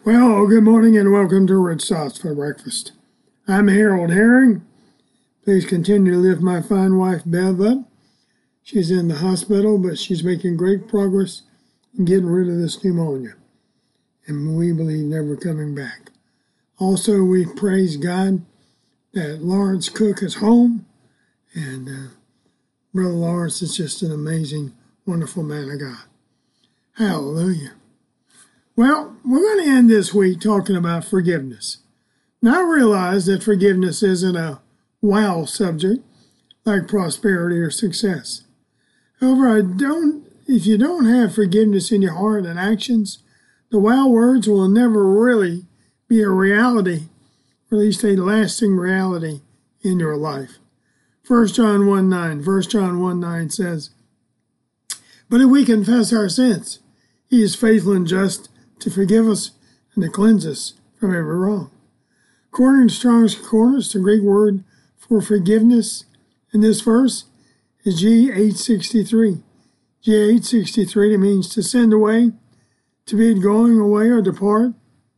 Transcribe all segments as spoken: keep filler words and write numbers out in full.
Well, good morning and welcome to Rich Thoughts for Breakfast. I'm Harold Herring. Please continue to lift my fine wife, Bev, up. She's in the hospital, but she's making great progress in getting rid of this pneumonia. And we believe never coming back. Also, we praise God that Lawrence Cook is home. And uh, Brother Lawrence is just an amazing, wonderful man of God. Hallelujah. Well, we're going to end this week talking about forgiveness. Now, I realize that forgiveness isn't a wow subject like prosperity or success. However, I don't, if you don't have forgiveness in your heart and actions, the wow words will never really be a reality, or at least a lasting reality in your life. First John one nine, First John one nine says, "But if we confess our sins, he is faithful and just to forgive us and to cleanse us from every wrong." According to Strong's Concordance, the Greek word for forgiveness in this verse is G eight sixty-three. G eight sixty-three, it means to send away, to be going away or depart,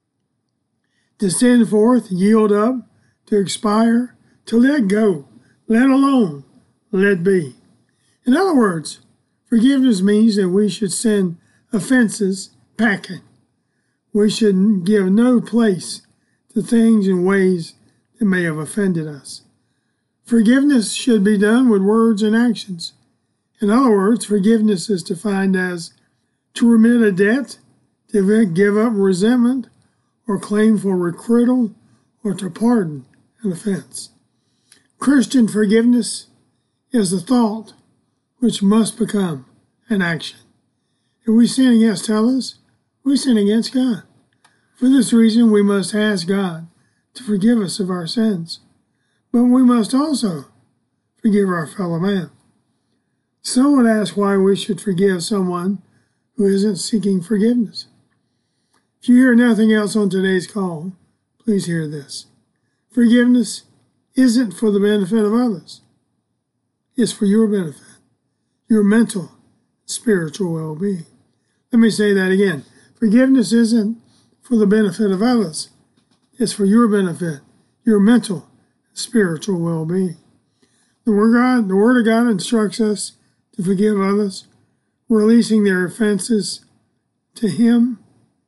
to send forth, yield up, to expire, to let go, let alone, let be. In other words, forgiveness means that we should send offenses packing. We should give no place to things and ways that may have offended us. Forgiveness should be done with words and actions. In other words, forgiveness is defined as to remit a debt, to give up resentment, or claim for requital, or to pardon an offense. Christian forgiveness is a thought which must become an action. If we sin against others, we sin against God. For this reason, we must ask God to forgive us of our sins. But we must also forgive our fellow man. Some would ask why we should forgive someone who isn't seeking forgiveness. If you hear nothing else on today's call, please hear this. Forgiveness isn't for the benefit of others. It's for your benefit, your mental, spiritual well-being. Let me say that again. Forgiveness isn't for the benefit of others. It's for your benefit, your mental, spiritual well-being. The Word of God, the Word of God instructs us to forgive others, releasing their offenses to Him.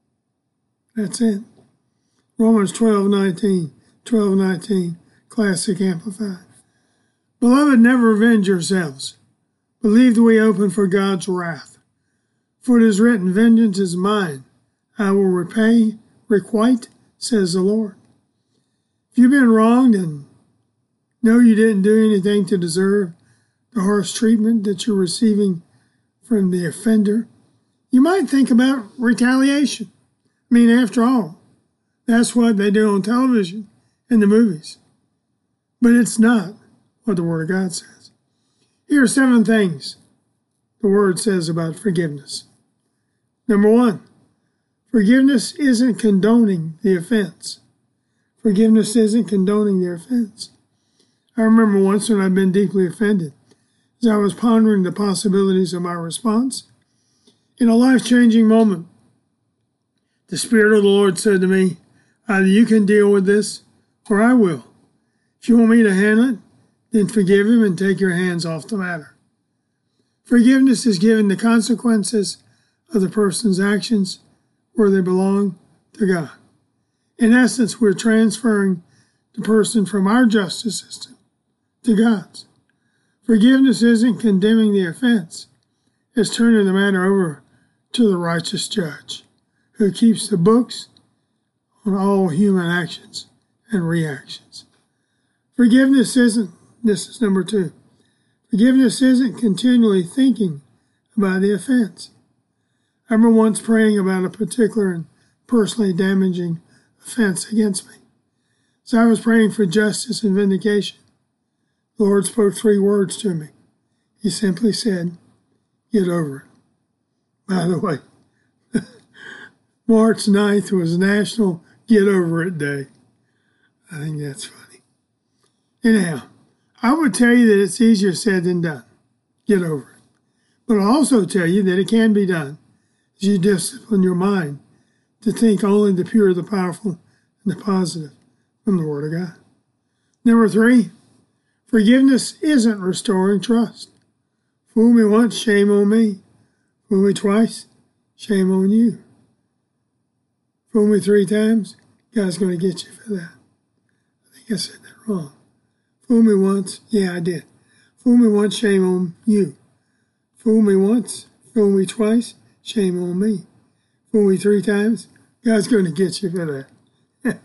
That's it. Romans twelve nineteen, twelve nineteen, Classic Amplified. Beloved, never avenge yourselves, but leave the way open for God's wrath. For it is written, vengeance is mine, I will repay, requite, says the Lord. If you've been wronged and know you didn't do anything to deserve the harsh treatment that you're receiving from the offender, you might think about retaliation. I mean, after all, that's what they do on television and the movies. But it's not what the Word of God says. Here are seven things the Word says about forgiveness. Number one, forgiveness isn't condoning the offense. Forgiveness isn't condoning the offense. I remember once when I'd been deeply offended, as I was pondering the possibilities of my response. In a life-changing moment, the Spirit of the Lord said to me, either you can deal with this, or I will. If you want me to handle it, then forgive him and take your hands off the matter. Forgiveness is giving the consequences of the person's actions where they belong to God. In essence, we're transferring the person from our justice system to God's. Forgiveness isn't condemning the offense. It's turning the matter over to the righteous judge who keeps the books on all human actions and reactions. Forgiveness isn't, this is number two, forgiveness isn't continually thinking about the offense. I remember once praying about a particular and personally damaging offense against me. As I was praying for justice and vindication, the Lord spoke three words to me. He simply said, get over it. By the way, March ninth was National Get Over It Day. I think that's funny. Anyhow, I would tell you that it's easier said than done. Get over it. But I'll also tell you that it can be done as you discipline your mind to think only the pure, the powerful, and the positive from the Word of God. Number three, forgiveness isn't restoring trust. Fool me once, shame on me. Fool me twice, shame on you. Fool me three times, God's going to get you for that. I think I said that wrong. Fool me once, yeah, I did. Fool me once, shame on you. Fool me once, fool me twice, shame on me. Fool me three times, God's going to get you for that.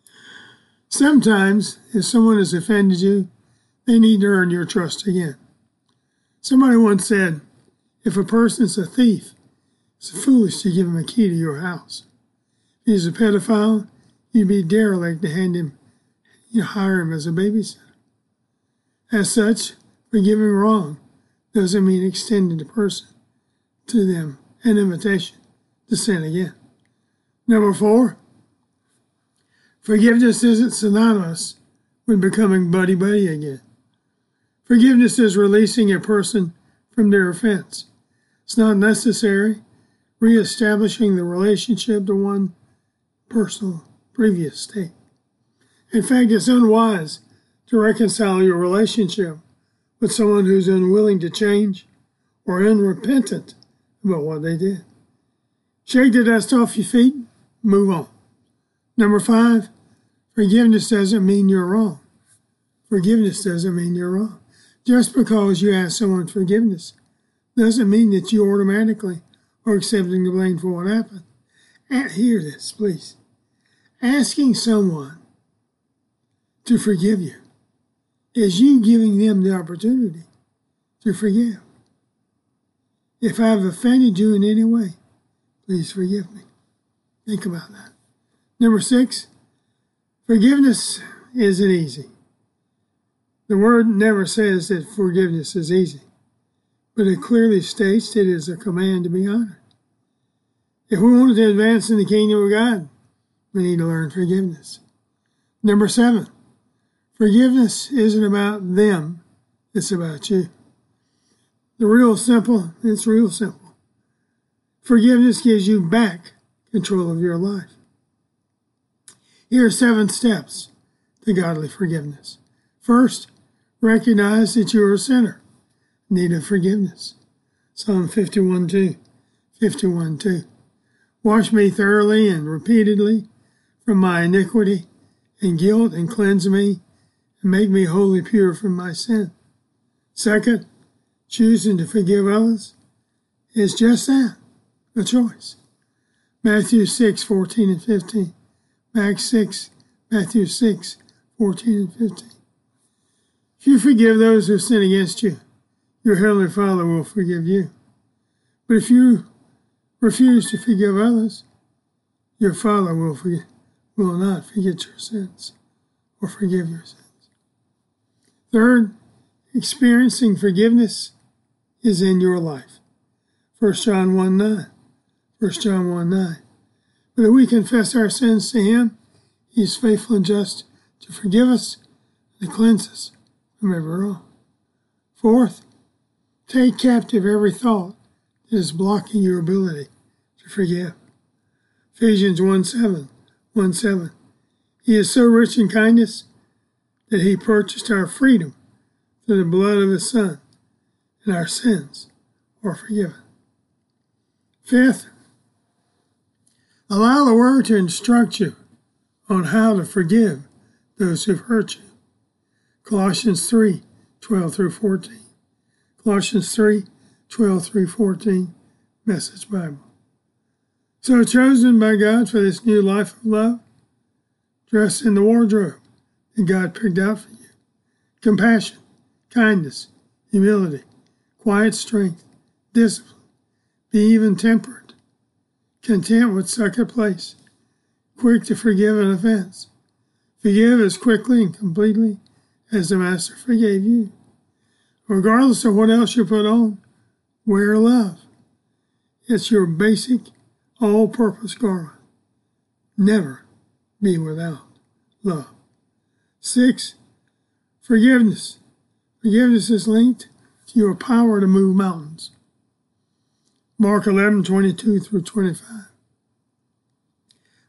Sometimes, if someone has offended you, they need to earn your trust again. Somebody once said, if a person's a thief, it's foolish to give him a key to your house. If he's a pedophile, you'd be derelict to hand him, you hire him as a babysitter. As such, forgiving wrong doesn't mean extending the person to them an invitation to sin again. Number four, forgiveness isn't synonymous with becoming buddy-buddy again. Forgiveness is releasing a person from their offense. It's not necessary reestablishing the relationship to one personal previous state. In fact, it's unwise to reconcile your relationship with someone who's unwilling to change or unrepentant about what they did. Shake the dust off your feet, move on. Number five, forgiveness doesn't mean you're wrong. Forgiveness doesn't mean you're wrong. Just because you ask someone forgiveness doesn't mean that you automatically are accepting the blame for what happened. And hear this, please. Asking someone to forgive you is you giving them the opportunity to forgive. If I've offended you in any way, please forgive me. Think about that. Number six, forgiveness isn't easy. The Word never says that forgiveness is easy, but it clearly states that it is a command to be honored. If we wanted to advance in the kingdom of God, we need to learn forgiveness. Number seven, forgiveness isn't about them, it's about you. The real simple, it's real simple. Forgiveness gives you back control of your life. Here are seven steps to godly forgiveness. First, recognize that you are a sinner, in need of forgiveness. Psalm fifty-one two, fifty-one two. Wash me thoroughly and repeatedly from my iniquity and guilt, and cleanse me, and make me wholly pure from my sin. Second, choosing to forgive others is just that, a choice. Matthew six, fourteen and fifteen. Matthew six, Matthew six, fourteen and fifteen. If you forgive those who sin against you, your heavenly Father will forgive you. But if you refuse to forgive others, your Father will forgive, will not forget your sins or forgive your sins. Third, experiencing forgiveness is in your life. First John one nine. First John one nine. But if we confess our sins to Him, He is faithful and just to forgive us and to cleanse us from every wrong. Fourth, take captive every thought that is blocking your ability to forgive. Ephesians one seven, one seven. He is so rich in kindness that He purchased our freedom through the blood of His Son, and our sins are forgiven. Fifth, allow the Word to instruct you on how to forgive those who've hurt you. Colossians three, twelve through fourteen. Colossians three, twelve through fourteen, Message Bible. So chosen by God for this new life of love, dress in the wardrobe that God picked out for you. Compassion, kindness, humility, quiet strength, discipline. Be even-tempered, content with second place, quick to forgive an offense. Forgive as quickly and completely as the Master forgave you. Regardless of what else you put on, wear love. It's your basic, all-purpose garment. Never be without love. Six, forgiveness. Forgiveness is linked to your power to move mountains. Mark eleven, twenty-two through twenty-five.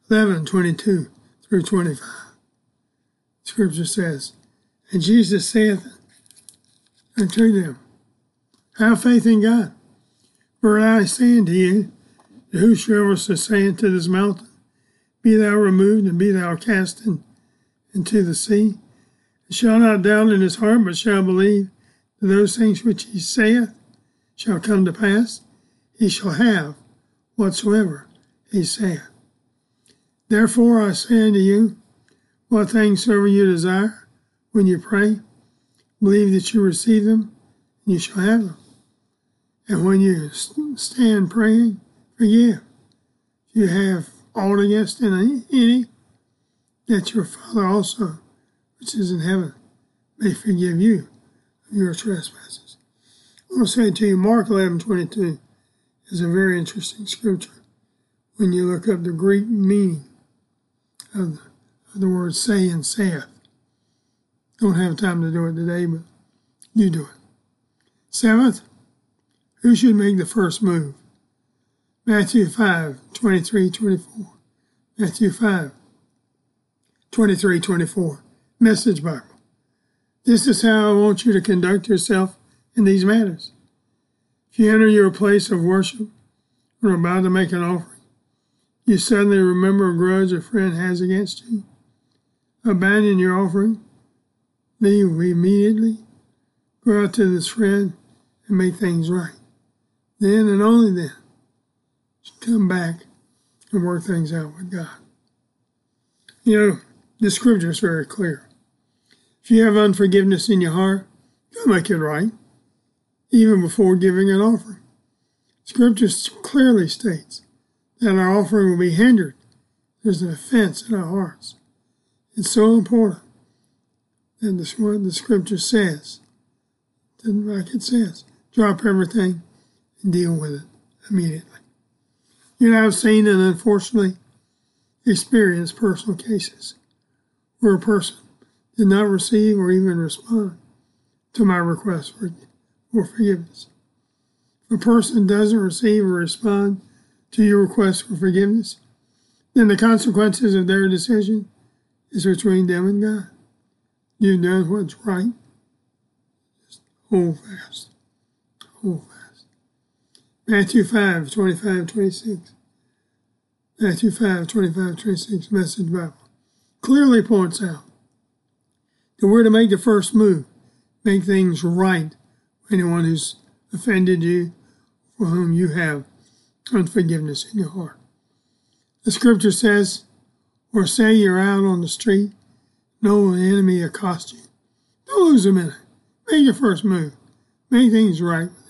eleven, twenty-two through twenty-five. Scripture says, and Jesus saith unto them, have faith in God. For I say unto you, that whosoever shall say unto this mountain, be thou removed, and be thou cast in, into the sea, and shall not doubt in his heart, but shall believe that those things which he saith shall come to pass, he shall have whatsoever he saith. Therefore I say unto you, what things soever you desire, when you pray, believe that you receive them, and you shall have them. And when you stand praying, forgive. If you have aught against any, any, that your Father also, which is in heaven, may forgive you of your trespasses. I want to say to you, Mark eleven twenty-two is a very interesting scripture when you look up the Greek meaning of the, of the word say and saith. Don't have time to do it today, but you do it. Seventh, who should make the first move? Matthew five, twenty-three, twenty-four. Matthew five, twenty-three, twenty-four. Message Bible. This is how I want you to conduct yourself in these matters. If you enter your place of worship or are about to make an offering, you suddenly remember a grudge a friend has against you. Abandon your offering. Leave immediately. Go out to this friend and make things right. Then and only then, come back and work things out with God. You know, the scripture is very clear. If you have unforgiveness in your heart, go make it right, even before giving an offering. Scripture clearly states that our offering will be hindered. There's an offense in our hearts. It's so important that this what the scripture says, like it says, drop everything and deal with it immediately. You know, I've seen and unfortunately experienced personal cases where a person did not receive or even respond to my request for, for forgiveness. If a person doesn't receive or respond to your request for forgiveness, then the consequences of their decision is between them and God. You've done what's right. Just hold fast. Hold fast. Matthew five, twenty-five, twenty-six. Matthew five, twenty-five, twenty-six, Message Bible. Clearly points out that we're to make the first move, make things right for anyone who's offended you, for whom you have unforgiveness in your heart. The scripture says, or say you're out on the street, no enemy accost you. Don't lose a minute. Make your first move. Make things right with him.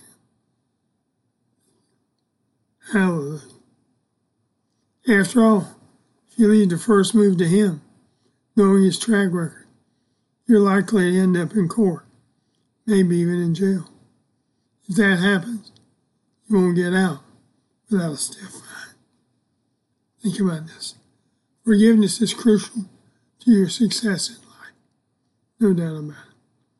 Hallelujah. After all, if you leave the first move to him, knowing his track record, you're likely to end up in court, maybe even in jail. If that happens, you won't get out without a stiff fine. Think about this. Forgiveness is crucial to your success in life. No doubt about it.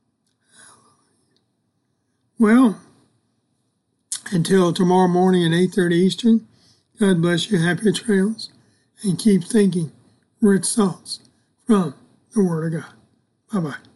Well, until tomorrow morning at eight thirty Eastern, God bless you, happy trails, and keep thinking rich thoughts from the Word of God. Bye-bye.